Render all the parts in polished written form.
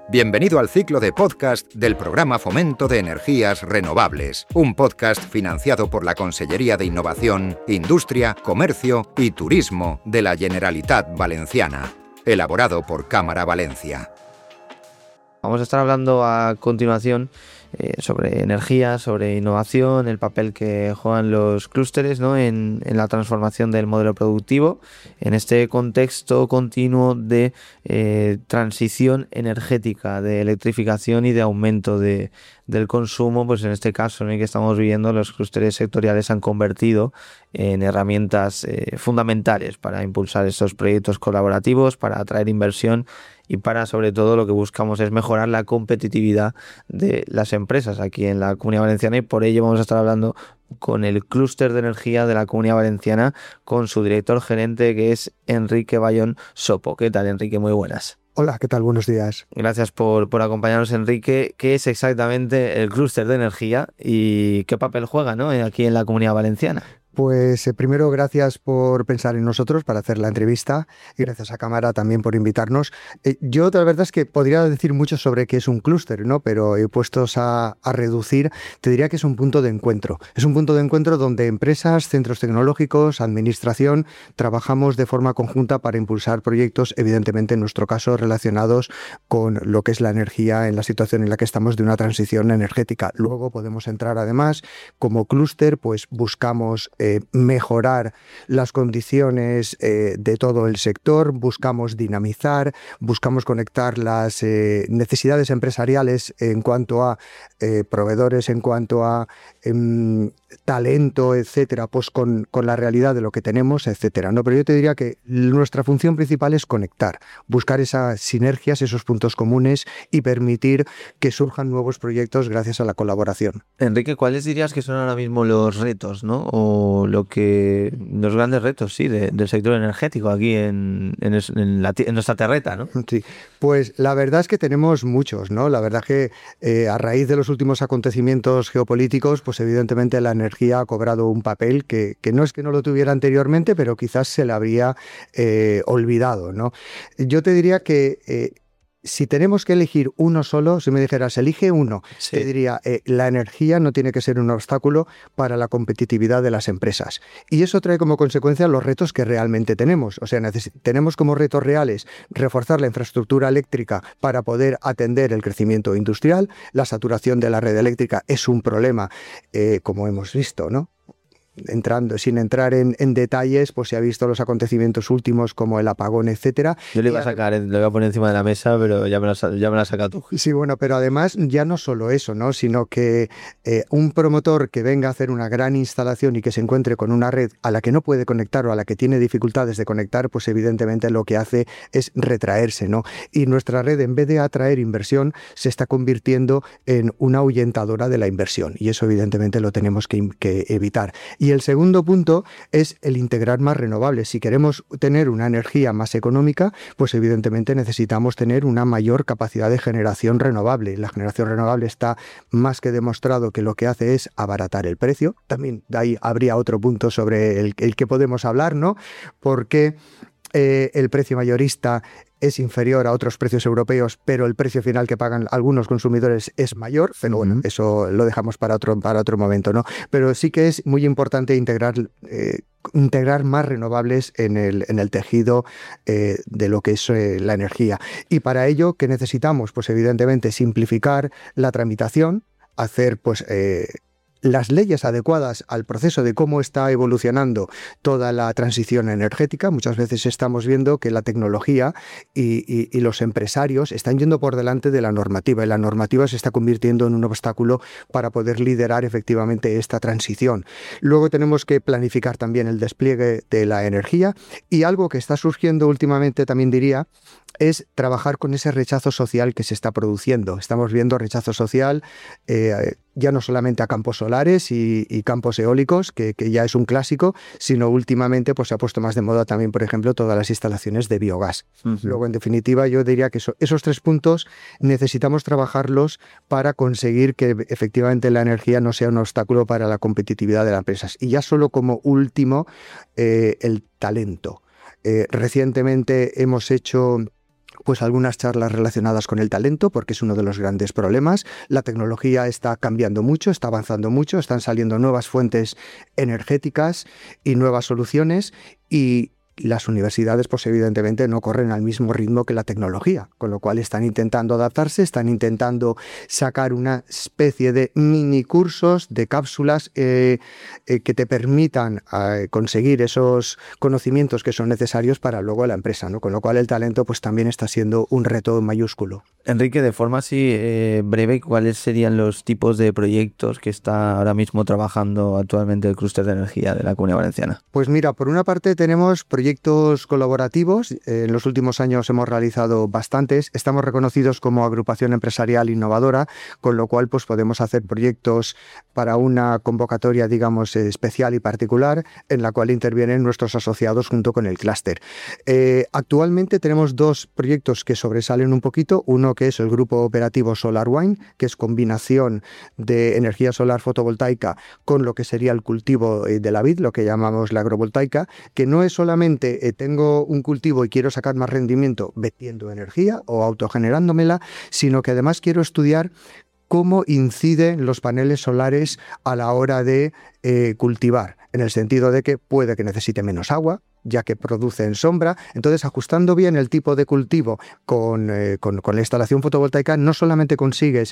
Bienvenido al ciclo de podcast del programa Fomento de Energías Renovables, un podcast financiado por la Consellería de Innovación, Industria, Comercio y Turismo de la Generalitat Valenciana, elaborado por Cámara Valencia. Vamos a estar hablando a continuación sobre energía, sobre innovación, el papel que juegan los clústeres, ¿no? en la transformación del modelo productivo, en este contexto continuo de transición energética, de electrificación y de aumento del consumo. Pues en este caso en el que estamos viviendo, los clústeres sectoriales se han convertido en herramientas fundamentales para impulsar estos proyectos colaborativos, para atraer inversión y para, sobre todo, lo que buscamos es mejorar la competitividad de las empresas aquí en la Comunidad Valenciana, y por ello vamos a estar hablando con el clúster de energía de la Comunidad Valenciana, con su director gerente, que es Enrique Bayón Sopo. ¿Qué tal, Enrique? Muy buenas. Hola, ¿qué tal? Buenos días. Gracias por acompañarnos, Enrique. ¿Qué es exactamente el clúster de energía y qué papel juega, ¿no?, aquí en la Comunidad Valenciana? Pues primero, gracias por pensar en nosotros para hacer la entrevista y gracias a Cámara también por invitarnos. Yo la verdad es que podría decir mucho sobre qué es un clúster, ¿no? Pero puestos a reducir, te diría que es un punto de encuentro. Es un punto de encuentro donde empresas, centros tecnológicos, administración, trabajamos de forma conjunta para impulsar proyectos, evidentemente en nuestro caso relacionados con lo que es la energía en la situación en la que estamos de una transición energética. Luego podemos entrar además como clúster, pues buscamos mejorar las condiciones de todo el sector, buscamos dinamizar, buscamos conectar las necesidades empresariales en cuanto a proveedores, en cuanto a talento, etcétera, pues con la realidad de lo que tenemos, etcétera, ¿no? Pero yo te diría que nuestra función principal es conectar, buscar esas sinergias, esos puntos comunes y permitir que surjan nuevos proyectos gracias a la colaboración. Enrique, ¿cuáles dirías que son ahora mismo los retos, ¿no?, o los grandes retos, sí, del sector energético aquí en nuestra terreta, ¿no? Sí, pues la verdad es que tenemos muchos, ¿no? La verdad que a raíz de los últimos acontecimientos geopolíticos, pues evidentemente la energía ha cobrado un papel que no es que no lo tuviera anteriormente, pero quizás se le habría olvidado, ¿no? Yo te diría que si tenemos que elegir uno solo, si me dijeras, elige uno, sí, te diría, la energía no tiene que ser un obstáculo para la competitividad de las empresas. Y eso trae como consecuencia los retos que realmente tenemos. O sea, tenemos como retos reales reforzar la infraestructura eléctrica para poder atender el crecimiento industrial. La saturación de la red eléctrica es un problema, como hemos visto, ¿no? Sin entrar en detalles, pues se ha visto los acontecimientos últimos como el apagón, etcétera. Yo le iba a sacar, le voy a poner encima de la mesa, pero ya me la has sacado tú. Sí, bueno, pero además ya no solo eso, ¿no?, sino que un promotor que venga a hacer una gran instalación y que se encuentre con una red a la que no puede conectar o a la que tiene dificultades de conectar, pues evidentemente lo que hace es retraerse, ¿no? Y nuestra red, en vez de atraer inversión, se está convirtiendo en una ahuyentadora de la inversión, y eso evidentemente lo tenemos que evitar. Y el segundo punto es el integrar más renovables. Si queremos tener una energía más económica, pues evidentemente necesitamos tener una mayor capacidad de generación renovable. La generación renovable está más que demostrado que lo que hace es abaratar el precio. También de ahí habría otro punto sobre el que podemos hablar, ¿no? Porque el precio mayorista es inferior a otros precios europeos, pero el precio final que pagan algunos consumidores es mayor, pero bueno, eso lo dejamos para otro momento, ¿no? Pero sí que es muy importante integrar más renovables en el tejido de lo que es la energía. Y para ello, ¿qué necesitamos? Pues evidentemente simplificar la tramitación, hacer pues las leyes adecuadas al proceso de cómo está evolucionando toda la transición energética. Muchas veces estamos viendo que la tecnología y los empresarios están yendo por delante de la normativa, y la normativa se está convirtiendo en un obstáculo para poder liderar efectivamente esta transición. Luego tenemos que planificar también el despliegue de la energía, y algo que está surgiendo últimamente también diría es trabajar con ese rechazo social que se está produciendo. Estamos viendo rechazo social ya no solamente a campos solares y campos eólicos, que ya es un clásico, sino últimamente pues se ha puesto más de moda también, por ejemplo, todas las instalaciones de biogás. Luego, en definitiva, yo diría que esos tres puntos necesitamos trabajarlos para conseguir que efectivamente la energía no sea un obstáculo para la competitividad de las empresas. Y ya solo como último, el talento. Recientemente hemos hecho pues algunas charlas relacionadas con el talento, porque es uno de los grandes problemas. La tecnología está cambiando mucho, está avanzando mucho, están saliendo nuevas fuentes energéticas y nuevas soluciones, y las universidades pues evidentemente no corren al mismo ritmo que la tecnología, con lo cual están intentando adaptarse, están intentando sacar una especie de mini cursos, de cápsulas que te permitan conseguir esos conocimientos que son necesarios para luego la empresa, ¿no? Con lo cual el talento pues también está siendo un reto mayúsculo. Enrique, de forma así breve, ¿cuáles serían los tipos de proyectos que está ahora mismo trabajando actualmente el clúster de energía de la Comunidad Valenciana? Pues mira, por una parte tenemos proyectos colaborativos. En los últimos años hemos realizado bastantes. Estamos reconocidos como agrupación empresarial innovadora, con lo cual pues podemos hacer proyectos para una convocatoria, digamos, especial y particular, en la cual intervienen nuestros asociados junto con el clúster. Actualmente tenemos dos proyectos que sobresalen un poquito. Uno que es el grupo operativo SolarWine, que es combinación de energía solar fotovoltaica con lo que sería el cultivo de la vid, lo que llamamos la agrovoltaica, que no es solamente tengo un cultivo y quiero sacar más rendimiento vertiendo energía o autogenerándomela, sino que además quiero estudiar cómo inciden los paneles solares a la hora de cultivar, en el sentido de que puede que necesite menos agua, ya que producen sombra. Entonces, ajustando bien el tipo de cultivo con la instalación fotovoltaica, no solamente consigues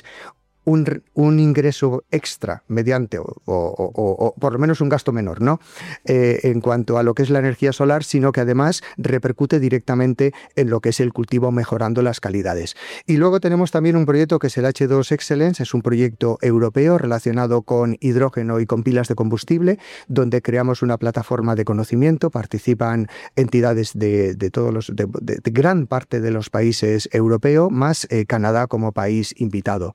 un ingreso extra mediante, o por lo menos un gasto menor, ¿no? En cuanto a lo que es la energía solar, sino que además repercute directamente en lo que es el cultivo, mejorando las calidades. Y luego tenemos también un proyecto que es el H2 Excellence, es un proyecto europeo relacionado con hidrógeno y con pilas de combustible, donde creamos una plataforma de conocimiento. Participan entidades de gran parte de los países europeos, más Canadá como país invitado.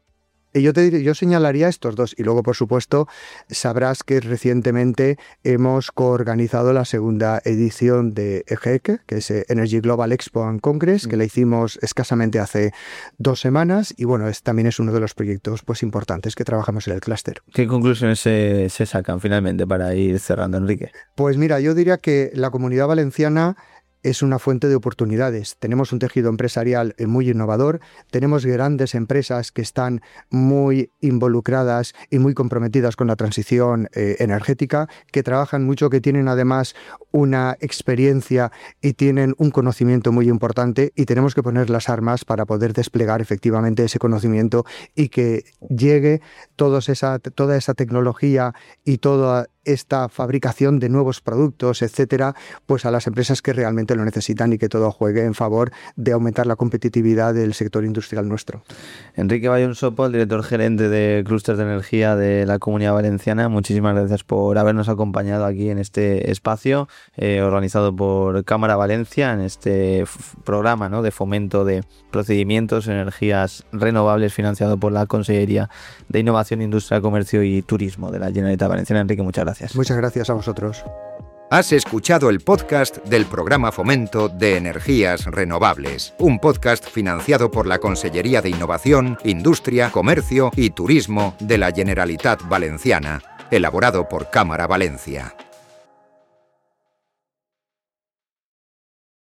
Yo señalaría estos dos, y luego, por supuesto, sabrás que recientemente hemos coorganizado la segunda edición de EGEC, que es Energy Global Expo and Congress, que la hicimos escasamente hace 2 semanas, y bueno, también es uno de los proyectos pues importantes que trabajamos en el clúster. ¿Qué conclusiones se sacan finalmente para ir cerrando, Enrique? Pues mira, yo diría que la Comunidad Valenciana es una fuente de oportunidades. Tenemos un tejido empresarial muy innovador, tenemos grandes empresas que están muy involucradas y muy comprometidas con la transición energética, que trabajan mucho, que tienen además una experiencia y tienen un conocimiento muy importante, y tenemos que poner las armas para poder desplegar efectivamente ese conocimiento y que llegue toda esa tecnología y toda esta fabricación de nuevos productos, etcétera, pues a las empresas que realmente lo necesitan, y que todo juegue en favor de aumentar la competitividad del sector industrial nuestro. Enrique Bayón Sopo, el director gerente de Clúster de Energía de la Comunidad Valenciana, muchísimas gracias por habernos acompañado aquí en este espacio organizado por Cámara Valencia, en este programa, ¿no?, de fomento de procedimientos en energías renovables, financiado por la Consellería de Innovación, Industria, Comercio y Turismo de la Generalitat Valenciana. Enrique, muchas gracias. Muchas gracias a vosotros. Has escuchado el podcast del programa Fomento de Energías Renovables, un podcast financiado por la Consellería de Innovación, Industria, Comercio y Turismo de la Generalitat Valenciana, elaborado por Cámara Valencia.